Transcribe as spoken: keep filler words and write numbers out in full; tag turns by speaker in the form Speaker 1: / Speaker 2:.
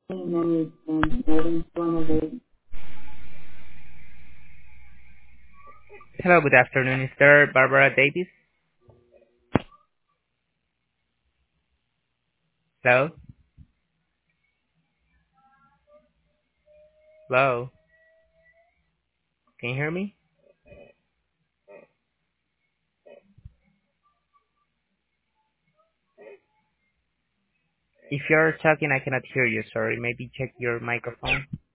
Speaker 1: Hello, good afternoon, Mister Barbara Davis. Hello? Hello? Can you hear me? If you're talking, I cannot hear you. Sorry. Maybe check your microphone.